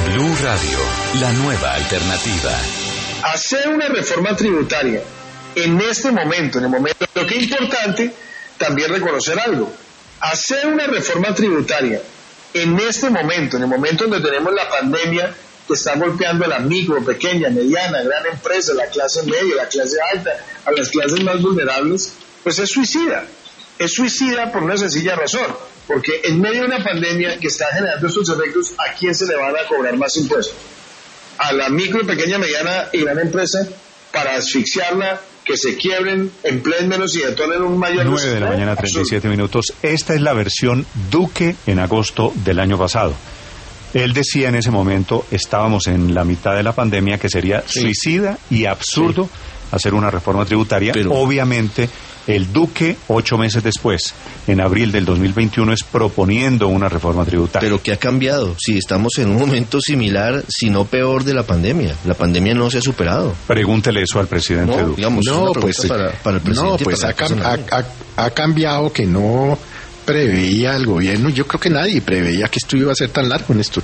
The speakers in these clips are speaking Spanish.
Blue Radio, la nueva alternativa. Hacer una reforma tributaria en este momento, lo que es importante, también reconocer algo. Hacer una reforma tributaria en este momento, en el momento donde tenemos la pandemia que está golpeando a la micro, pequeña, mediana, gran empresa, la clase media, la clase alta, a las clases más vulnerables, pues es suicida. Es suicida por una sencilla razón, porque en medio de una pandemia que está generando estos efectos, ¿a quién se le van a cobrar más impuestos? A la micro, pequeña, mediana y gran empresa, para asfixiarla, que se quiebren, empleen menos y detonen un mayor... 9 de la mañana, 37 minutos. Esta es la versión Duque en agosto del año pasado. Él decía en ese momento, estábamos en la mitad de la pandemia, que sería suicida y absurdo hacer una reforma tributaria. Pero obviamente, el Duque, 8 meses después, en abril del 2021, es proponiendo una reforma tributaria. Pero ¿qué ha cambiado? Si estamos en un momento similar, si no peor, de la pandemia. La pandemia no se ha superado. Pregúntele eso al presidente Duque. Digamos, no, pues para el presidente. No, pues ha cambiado, que no preveía el gobierno. Yo creo que nadie preveía que esto iba a ser tan largo, Néstor.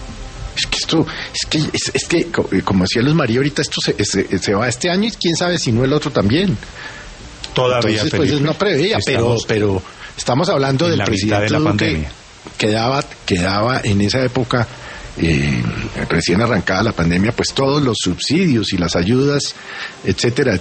Es que como decía Luz María ahorita, esto se va este año y quién sabe si no el otro también. Todavía. Entonces, pues no preveía, pero estamos hablando del presidente de la pandemia. Quedaba en esa época, recién arrancada la pandemia, pues todos los subsidios y las ayudas, etcétera,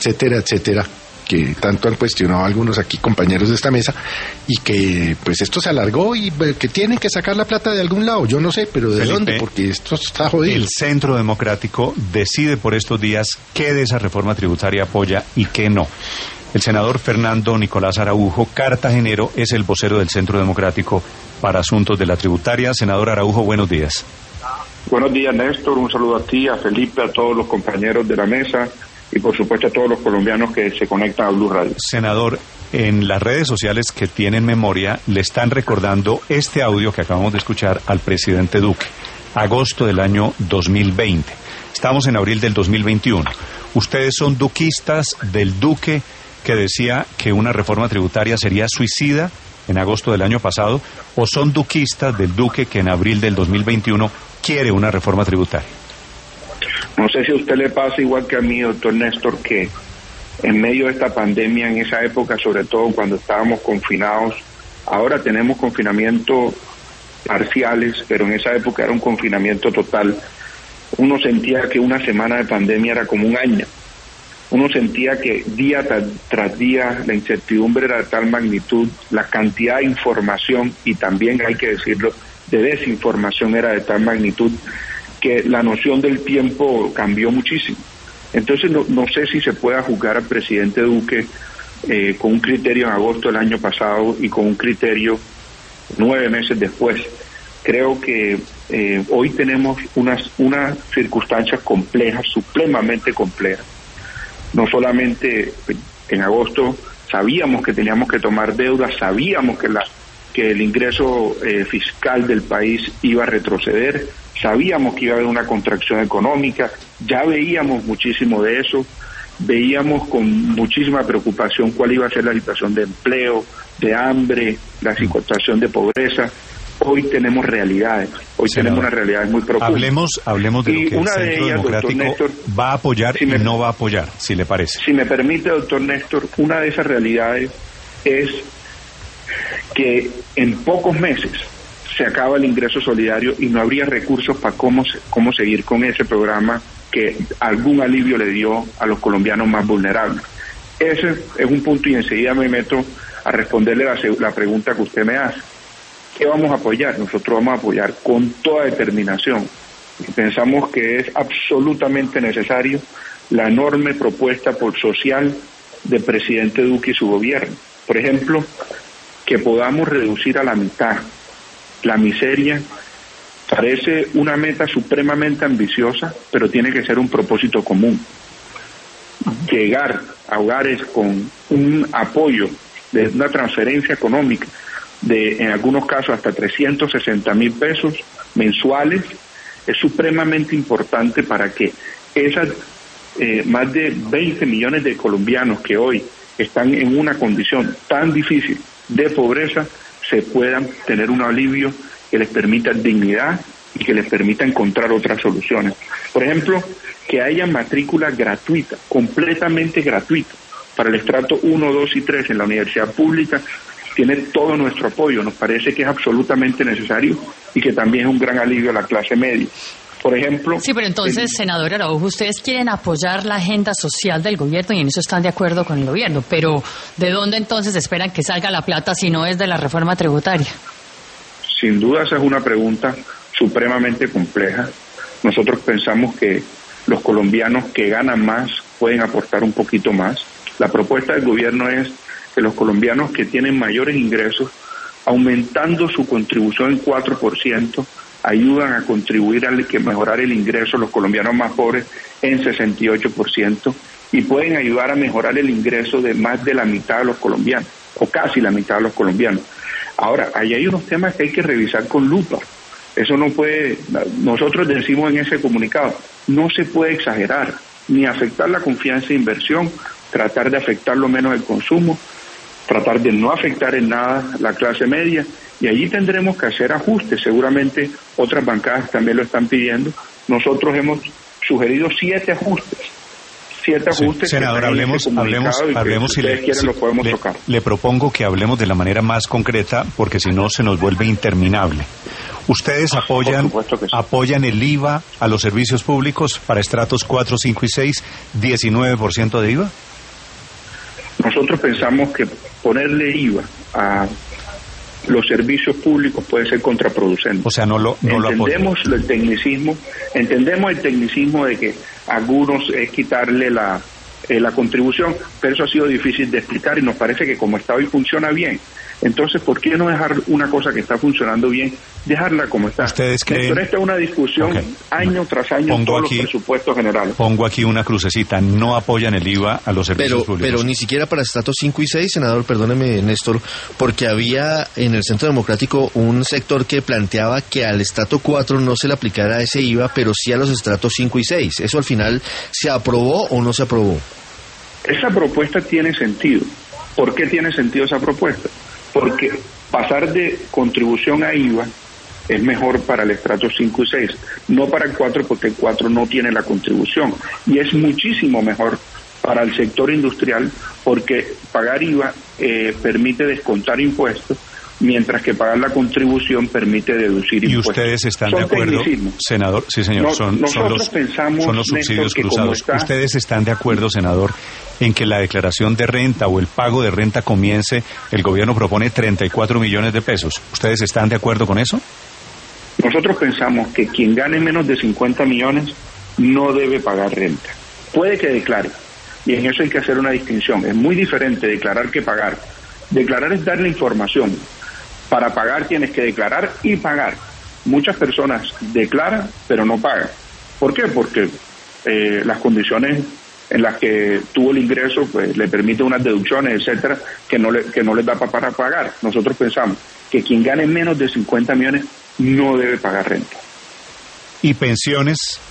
que tanto han cuestionado algunos aquí compañeros de esta mesa, y que pues esto se alargó y que tienen que sacar la plata de algún lado, yo no sé, pero ¿de dónde? Porque esto está jodido. El Centro Democrático decide por estos días qué de esa reforma tributaria apoya y qué no. El senador Fernando Nicolás Araujo, cartagenero, es el vocero del Centro Democrático para asuntos de la tributaria. Senador Araujo, buenos días. Buenos días, Néstor. Un saludo a ti, a Felipe, a todos los compañeros de la mesa y, por supuesto, a todos los colombianos que se conectan a Blue Radio. Senador, en las redes sociales que tienen memoria, le están recordando este audio que acabamos de escuchar al presidente Duque, agosto del año 2020. Estamos en abril del 2021. ¿Ustedes son duquistas del Duque que decía que una reforma tributaria sería suicida en agosto del año pasado, o son duquistas del Duque que en abril del 2021 quiere una reforma tributaria? No sé si a usted le pasa igual que a mí, doctor Néstor, que en medio de esta pandemia, en esa época, sobre todo cuando estábamos confinados, ahora tenemos confinamiento parciales, pero en esa época era un confinamiento total. Uno sentía que una semana de pandemia era como un año. Uno sentía que día tras día la incertidumbre era de tal magnitud, la cantidad de información, y también hay que decirlo, de desinformación era de tal magnitud, que la noción del tiempo cambió muchísimo. Entonces no sé si se pueda juzgar al presidente Duque con un criterio en agosto del año pasado y con un criterio 9 meses después. Creo que hoy tenemos unas circunstancias complejas, supremamente complejas. No solamente en agosto sabíamos que teníamos que tomar deuda, sabíamos que el ingreso fiscal del país iba a retroceder, sabíamos que iba a haber una contracción económica, ya veíamos muchísimo de eso, veíamos con muchísima preocupación cuál iba a ser la situación de empleo, de hambre, la situación de pobreza. Hoy tenemos realidades, tenemos unas realidades muy profundas. Hablemos de lo que el una Centro de ellas, Democrático Néstor, va a apoyar y no va a apoyar, si le parece. Si me permite, doctor Néstor, una de esas realidades es que en pocos meses se acaba el ingreso solidario y no habría recursos para cómo seguir con ese programa que algún alivio le dio a los colombianos más vulnerables. Ese es un punto, y enseguida me meto a responderle la pregunta que usted me hace. ¿Qué vamos a apoyar? Nosotros vamos a apoyar con toda determinación. Pensamos que es absolutamente necesario la enorme propuesta social del presidente Duque y su gobierno. Por ejemplo, que podamos reducir a la mitad la miseria. Parece una meta supremamente ambiciosa, pero tiene que ser un propósito común. Llegar a hogares con un apoyo de una transferencia económica de, en algunos casos, hasta 360,000 pesos mensuales, es supremamente importante para que esas más de 20 millones de colombianos que hoy están en una condición tan difícil de pobreza se puedan tener un alivio que les permita dignidad y que les permita encontrar otras soluciones. Por ejemplo, que haya matrícula gratuita, completamente gratuita, para el estrato 1, 2 y 3 en la universidad pública, tiene todo nuestro apoyo. Nos parece que es absolutamente necesario y que también es un gran alivio a la clase media. Por ejemplo... Sí, pero entonces, senador Araujo, ustedes quieren apoyar la agenda social del gobierno y en eso están de acuerdo con el gobierno, pero ¿de dónde entonces esperan que salga la plata si no es de la reforma tributaria? Sin duda esa es una pregunta supremamente compleja. Nosotros pensamos que los colombianos que ganan más pueden aportar un poquito más. La propuesta del gobierno es que los colombianos que tienen mayores ingresos, aumentando su contribución en 4%, ayudan a contribuir a mejorar el ingreso de los colombianos más pobres en 68% y pueden ayudar a mejorar el ingreso de más de la mitad de los colombianos, o casi la mitad de los colombianos. Ahora, ahí hay unos temas que hay que revisar con lupa. Eso no puede, nosotros decimos en ese comunicado, no se puede exagerar, ni afectar la confianza de inversión, tratar de afectar lo menos el consumo, tratar de no afectar en nada la clase media, y allí tendremos que hacer ajustes. Seguramente otras bancadas también lo están pidiendo. Nosotros hemos sugerido 7 ajustes. 7 ajustes. Senador, hablemos si ustedes quieren lo podemos tocar. Le propongo que hablemos de la manera más concreta, porque si no se nos vuelve interminable. ¿Ustedes apoyan el IVA a los servicios públicos para estratos 4, 5 y 6, 19% de IVA? Nosotros pensamos que ponerle IVA a los servicios públicos puede ser contraproducente. O sea, no lo entendemos el tecnicismo de que algunos es quitarle la contribución, pero eso ha sido difícil de explicar y nos parece que como está hoy funciona bien. Entonces, ¿por qué no dejar una cosa que está funcionando bien, dejarla como está? ¿Ustedes creen? Pero esta es una discusión año tras año en todos los presupuestos generales. Pongo aquí una crucecita, no apoyan el IVA a los servicios públicos. Pero ni siquiera para estratos 5 y 6, senador, perdóneme, Néstor, porque había en el Centro Democrático un sector que planteaba que al estrato 4 no se le aplicara ese IVA, pero sí a los estratos 5 y 6. ¿Eso al final se aprobó o no se aprobó? Esa propuesta tiene sentido. ¿Por qué tiene sentido esa propuesta? Porque pasar de contribución a IVA es mejor para el estrato 5 y 6, no para el 4, porque el 4 no tiene la contribución, y es muchísimo mejor para el sector industrial porque pagar IVA permite descontar impuestos, mientras que pagar la contribución permite deducir impuestos. ¿Y ustedes están de acuerdo, senador? Sí, señor, son los subsidios cruzados. ¿Ustedes están de acuerdo, senador, en que la declaración de renta o el pago de renta comience, el gobierno propone 34 millones de pesos? ¿Ustedes están de acuerdo con eso? Nosotros pensamos que quien gane menos de 50 millones no debe pagar renta. Puede que declare, y en eso hay que hacer una distinción. Es muy diferente declarar que pagar. Declarar es dar la información. Para pagar tienes que declarar y pagar. Muchas personas declaran pero no pagan. ¿Por qué? Porque las condiciones en las que tuvo el ingreso pues le permite unas deducciones, etcétera, que no les da para pagar. Nosotros pensamos que quien gane menos de 50 millones no debe pagar renta. ¿Y pensiones?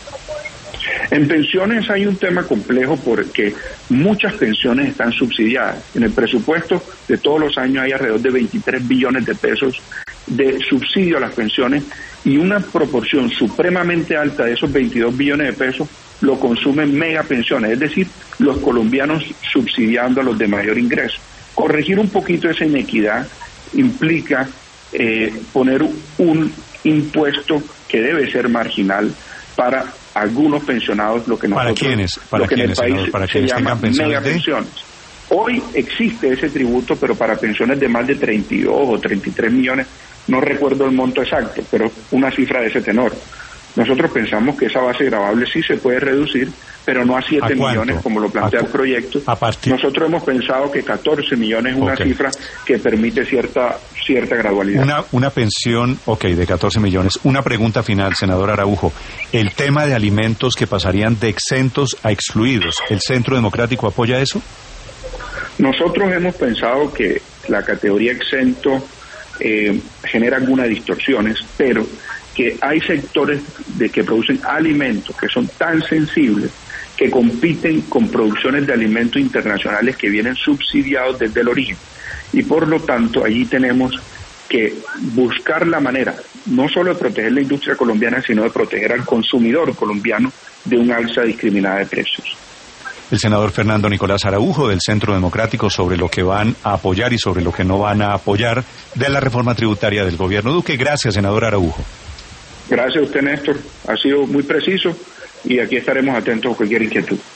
En pensiones hay un tema complejo porque muchas pensiones están subsidiadas. En el presupuesto de todos los años hay alrededor de 23 billones de pesos de subsidio a las pensiones y una proporción supremamente alta de esos 22 billones de pesos lo consumen megapensiones, es decir, los colombianos subsidiando a los de mayor ingreso. Corregir un poquito esa inequidad implica poner un impuesto que debe ser marginal para algunos pensionados, lo que nosotros, ¿para quiénes? ¿Para quiénes, en el país ¿para se llama megapensiones? Hoy existe ese tributo, pero para pensiones de más de 32 o 33 millones, no recuerdo el monto exacto, pero una cifra de ese tenor. Nosotros pensamos que esa base gravable sí se puede reducir, pero no a 7 millones como lo plantea el proyecto. Nosotros hemos pensado que 14 millones es una cifra que permite cierta gradualidad. Una pensión, de 14 millones. Una pregunta final, senador Araujo. El tema de alimentos que pasarían de exentos a excluidos, ¿el Centro Democrático apoya eso? Nosotros hemos pensado que la categoría exento genera algunas distorsiones, pero que hay sectores que producen alimentos que son tan sensibles que compiten con producciones de alimentos internacionales que vienen subsidiados desde el origen. Y por lo tanto, allí tenemos que buscar la manera no solo de proteger la industria colombiana, sino de proteger al consumidor colombiano de un alza discriminada de precios. El senador Fernando Nicolás Araujo del Centro Democrático sobre lo que van a apoyar y sobre lo que no van a apoyar de la reforma tributaria del gobierno Duque. Gracias, senador Araujo. Gracias a usted, Néstor. Ha sido muy preciso y aquí estaremos atentos a cualquier inquietud.